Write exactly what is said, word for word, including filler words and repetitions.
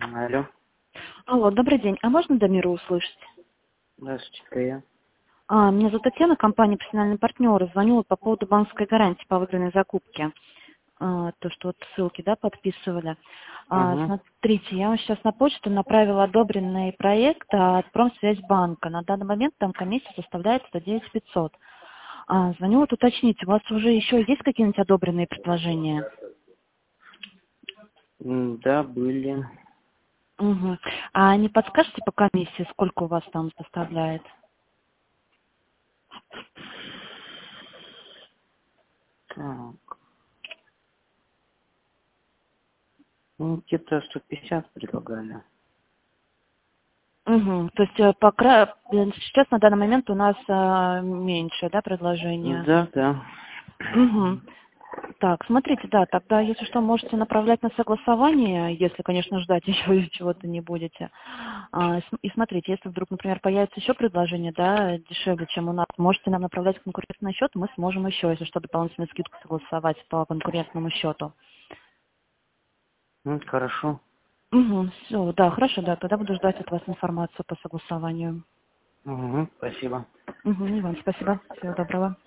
Алло. Алло, добрый день. А можно Дамиру услышать? Здравствуйте, это я. А, меня зовут Татьяна, компания «Профессиональные партнеры». Звоню по поводу банковской гарантии по выигранной закупке. А, то, что вот ссылки, да, подписывали. А, Угу. смотрите, я вам сейчас на почту направила одобренный проект от Промсвязьбанка. На данный момент там комиссия составляет сто девять тысяч пятьсот. А, звоню вот уточнить, у вас уже еще есть какие-нибудь одобренные предложения? М, Да, были. Угу. А не подскажете по комиссии, сколько у вас там составляет? Так. Ну, где-то сто пятьдесят предлагали. Угу. То есть э, по кра- э, сейчас на данный момент у нас э, меньше, да, предложения. Да, да. Угу. Так, смотрите, да, тогда, если что, можете направлять на согласование, если, конечно, ждать еще чего-то не будете. А, с- и смотрите, если вдруг, например, появится еще предложение, да, дешевле, чем у нас, можете нам направлять конкурентный счет, мы сможем еще, если что, дополнительную скидку согласовать по конкурентному счету. Ну, хорошо. Угу, все, да, хорошо, да, тогда буду ждать от вас информацию по согласованию. Угу, спасибо. Угу, и вам спасибо. Всего доброго.